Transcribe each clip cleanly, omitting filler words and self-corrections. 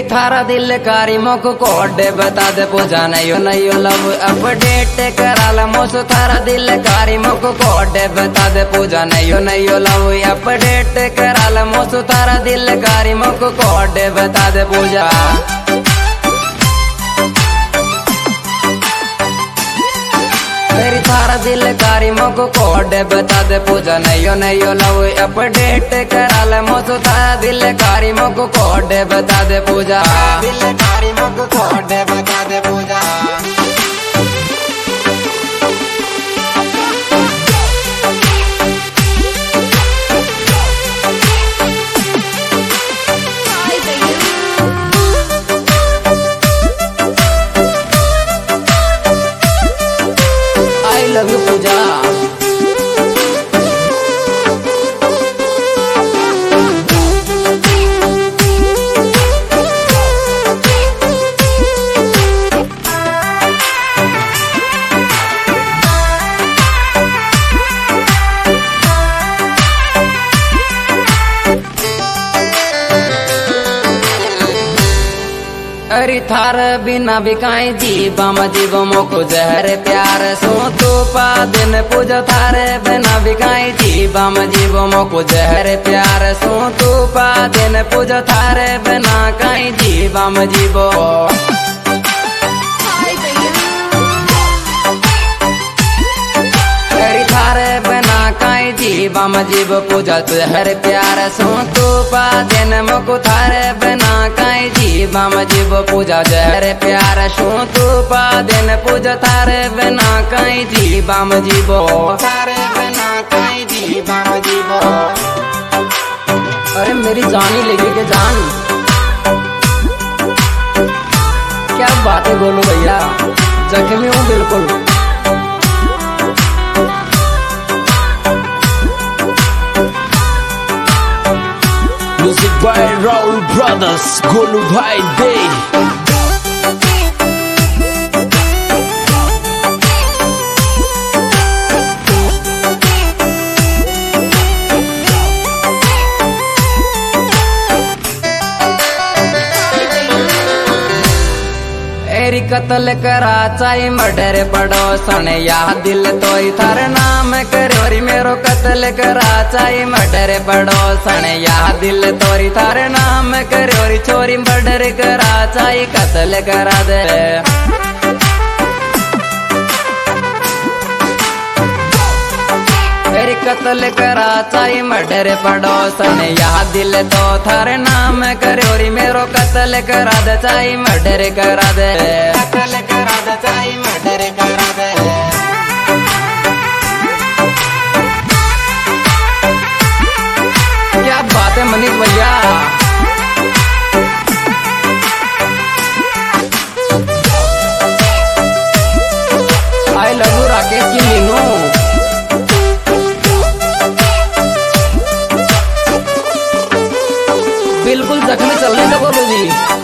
थारा दिल कारी मोको कोड बता दे पूजा नहीं लव अपडेट कराला मोसो थारा दिल कारी मोको कोड बता दे पूजा नहीं लव अपडेट कराला मोसो थारा दिल कारी मोको कोड बता दे पूजा। मेरी थारा दिल कारी मोको कोड बता दे पूजा नहीं लव अपडेट कराला मोसो थारा दिल कारी मोको कोड बता दे पूजा। दिल कारी मोको कोड बता दे पूजा। आई लव यू पूजा। अरे थार बिना बिकाई जीवा मजीबो मोको जहर प्यार सो तो पा दिन पूजा थारे बिना बिकाई जीवा मजीबो मोको जहर प्यार सो तो पा दिन पूजा थारे बिना काई जीवा मजीबो। थारे बिना काई जीवा मजीब पूजा तुहर प्यार सो तो पा दिन मोको थारे बिना काई जीवा मजीब पूजा जहर प्यार सो तो पा दिन पूजा थारे बिना काई जीवा मजीबो। थारे बिना काई जीवा मजीबो। अरे मेरी जान ही लेगी के जान। क्या बात है बोलो भैया, जख्मी हूँ बिल्कुल। Music by Raul Brothers, Golu Bhai Day। एरी कत्ल करा चाहे मर्डर पड़ो सने या दिल तो थार नाम करोरी मेरो कत्ल करा चाहे मर्डर पड़ो सने या दिल तोरी थार नाम करोरी चोरी मर्डर करा चाहे कत्ल करा दे। मेरी कत्ल करा चाहे मर्डर पड़ो सने या दिल तो थार नाम करोरी मेरो कत्ल करा दे चाहे मर्डर करा दे। कत्ल करा दे चाहे मर्डर करा दे। क्या बात है मनीष भैया। आई लव यू राकेश की मीनू। बिल्कुल जख्मी चलने दो बोलो जी।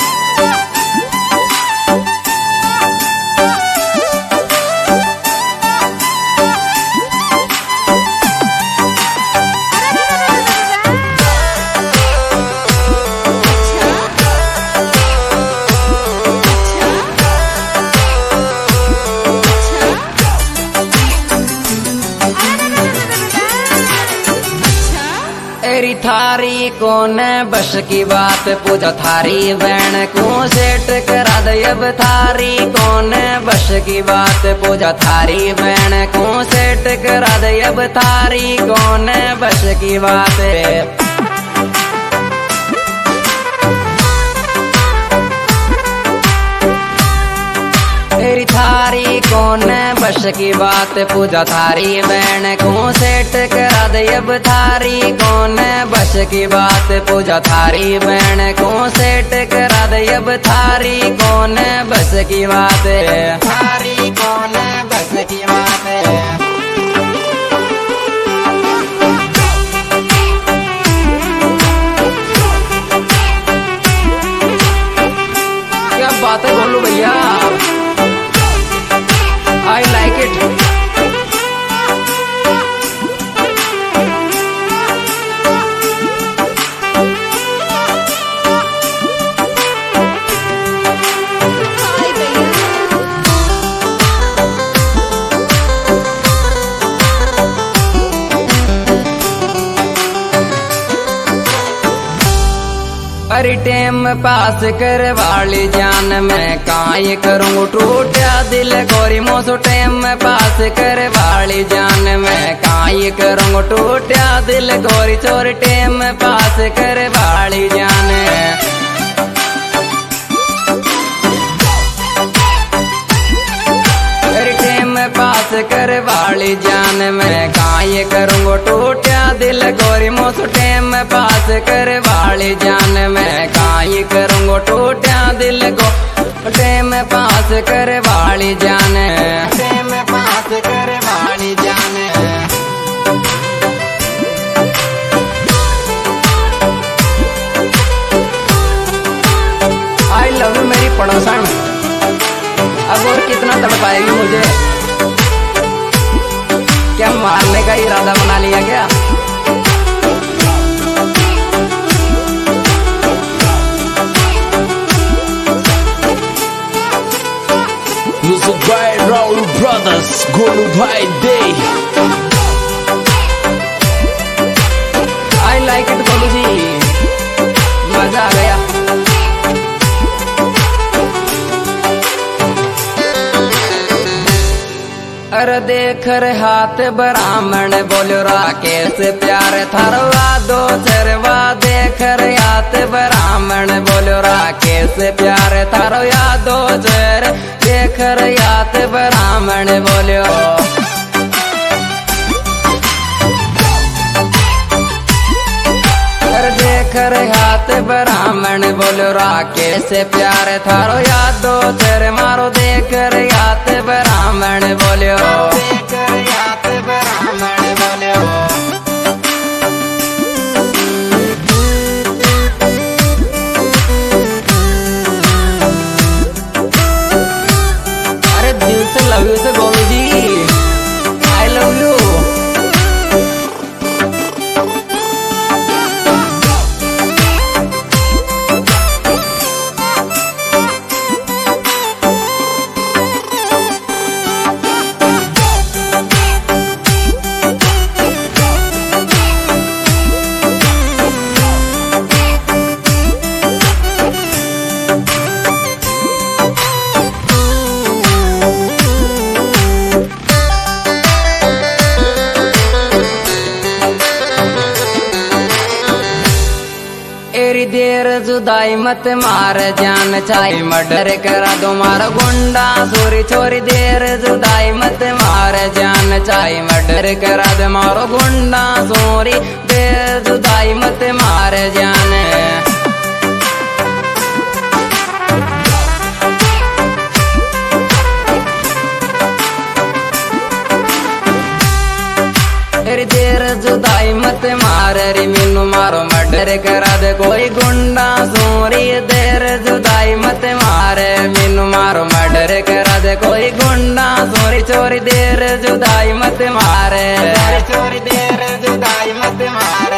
एरी थारी कौन बस की बात पूजा थारी बहन को सेट करा दे अब थारी कौन बस की बात पूजा थारी बहन को सेट करा दे अब थारी कौन बस की बात। तेरी थारी कौन बस की बात पूजा थारी बहन को सेट करा दे अब थारी कौन बस की बात पूजा थारी बहन को सेट करा दे अब थारी कौन बस की बात। थारी कौन बस की बात। क्या बात है बोलो भैया। I like it। अरे टेम पास कर वाली जान मैं काई करूँ टूटा दिल गोरी मोसो टेम पास कर वाली जान मैं काई करूँ टूटा दिल गोरी चोर टेम पास कर वाली जान पास कर वाली जान मैं काई करूँगो टूटा दिल गोरी मोसो टेम पास कर वाली जान मैं काई करूँगो टूटा दिल गो टेम पास कर वाली जान टेम पास कर वाली जान आई लव यू मेरी पड़ोसन। अब और कितना तड़पाएगी मुझे? क्या मारने का इरादा बना लिया क्या? Music by Raul Brothers, Golu Bhai Day. I like it Golu जी, मजा आ गया। अरे देख रे हाथ ब्राह्मण बोलो राकेश प्यार थारवा दो चरवा देख रे हाथ ब्राह्मण बोलो राकेश प्यार थारो या दो चर देख रे हाथ ब्राह्मण बोलो देख रे हाथ ब्राह्मण बोलो राकेश प्यार थारो याद दो तेरे मारो देख रे हाथ ब्राह्मण बोलो देख रे हाथ ब्राह्मण बोलो। अरे दिल से लव यू से Golu ji, I love you. तेरी देर जुदाई मत मार जान चाहे मर्डर करा दो मारा गुंडा सोरी छोरी देर जुदाई मत मार जान चाहे मर्डर करा दो मारो गुंडा सोरी देर जुदाई मत मार जान। तेरी देर जुदाई मत मार रे मीनू मारो मर्डर करा दे कोई गुंडा सोरी देर जुदाई मत मार मीनू मारो मर्डर करा दे कोई गुंडा सोरी चोरी देर जुदाई मत मार चोरी देर जुदाई मत मार।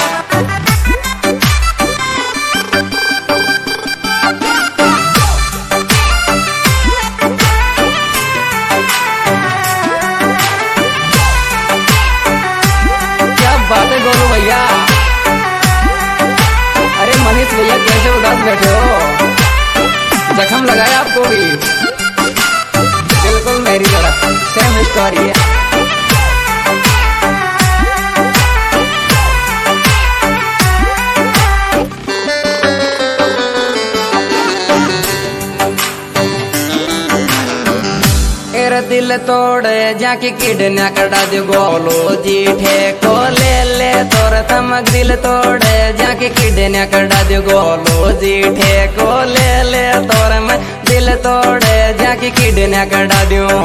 बात है गोलू भैया। अरे मनीष भैया कैसे उदास बैठे हो? जख्म लगाया आपको भी? बिल्कुल मेरी तरफ सेम स्टोरी है। दिल तोड़े जाके किडनैप करा दे गोलू जी ठेको ले ले तोर थमक दिल तोड़े जाके किडनैप करा दे गोलू जी ठेको ले ले तोर मैं दिल तोड़े जाके किडनैप करा दूं।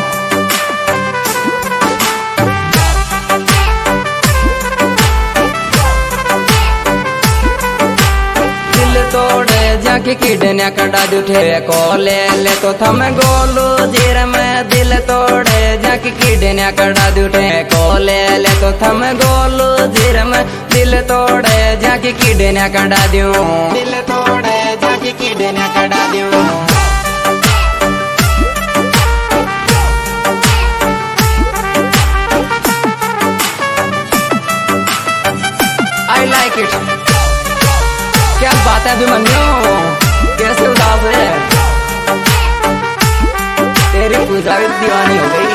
तोड़े जाके किडनैप करा दू ठेको ले ले तो थम गोलू जीर में दिल तोड़े जाके किडनैप करा दू ठेको ले ले तो थम गोलू जीर में दिल तोड़े जाके किडनैप करा दूं। दिल तोड़े जाके किडनैप करा दूं। I like it। क्या बात है अभिमन्यु, कैसे उदास है? तेरी पूजा भी दीवानी हो गई।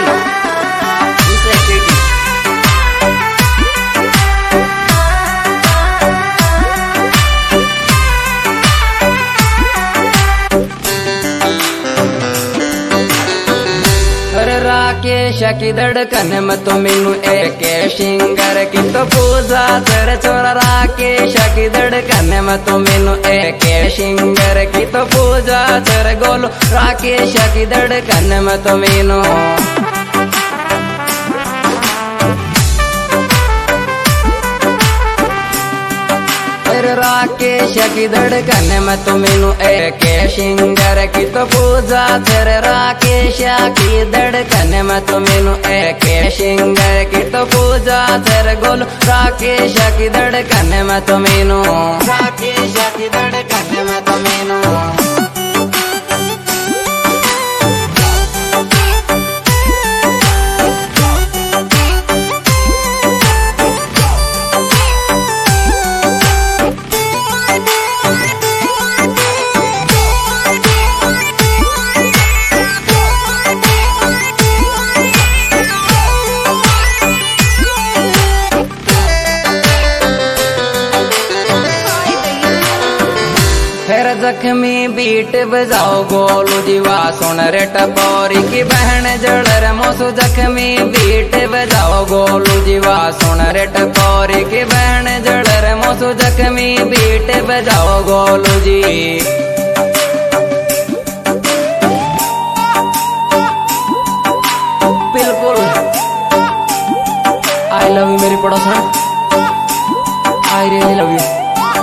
राकेश की धड़कन में तो मैनू एक सिंगर की तो पूजा तेरे छोरा। राकेश की धड़कन में तो मैनू एक सिंगर की तो पूजा तेरे गोलू। राकेश की धड़कन में तो मैनू राकेश की धड़कन में तो मैनू एक सिंगर की तो पूजा तेरे। राकेश की धड़कन में तो मैनू एक सिंगर की तो पूजा तेरे गोलू। राकेश की धड़कन में तो मैनू, राकेश की धड़कन में तो मैनू जख्मी बीट बजाओ गोलू जीवा सुन रे टपोरी की बहन जड़ मोसू। जख्मी बीट बजाओ गोलू जीवा सुन रे टपोरी की बहन जड़ मोसू। जख्मी बीट बजाओ गोलू जी। बिल्कुल आई लव यू मेरी पड़ोसन, आई रियली लव यू।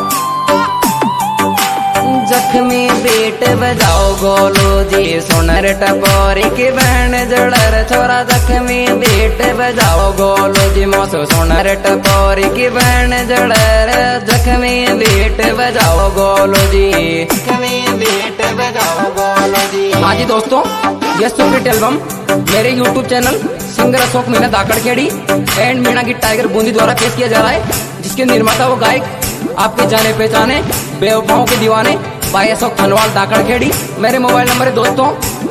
जख्मी बीट बजाओ गोलू जी सुन रे टपोरी की बहन जड़ छोरा। जख्मी बीट बजाओ गोलू जी मोसो सुन रे टपोरी की बहन जड़। जख्मी बीट बजाओ गोलू जी, जख्मी बीट बजाओ गोलू जी। हाँ जी दोस्तों, ये सुपरहिट एल्बम मेरे YouTube channel singer Ashok Meena Dakadkhedi and Meena की टाइगर बूंदी द्वारा पेश किया जा रहा है, जिसके निर्माता व गायक आपके जाने पहचाने बेवफाओं के दीवाने भाई अशोक खनवाल दाकड़खेड़ी। मेरे मोबाइल नंबर है दोस्तों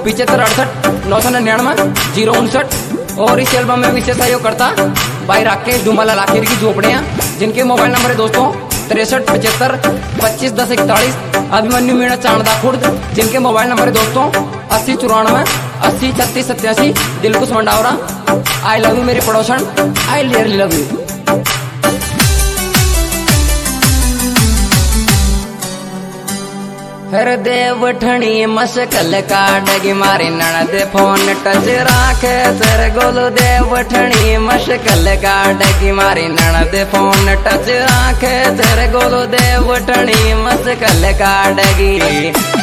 7568 और इस एल्बम में विशेष सहयोग करता भाई राकेश धूमालाल आखिर की झोपड़ियाँ, जिनके मोबाइल नंबर है दोस्तों 6375 25 10 41। अभिमन्यु मीणा चांदा खुर्द, जिनके मोबाइल नंबर है दोस्तों 8094 80 36 87। Dilkhush Mandawara, I love you मेरी पड़ोसन, आई रियली लव यू। हर देवठणी मशकल काटगी मारी ननद फोन टच राखे तेरे गोलू। देवठणी मशकल काटगी मारी ननद फोन टच राखे तेरे गोलू। देवठणी मशकल काटगी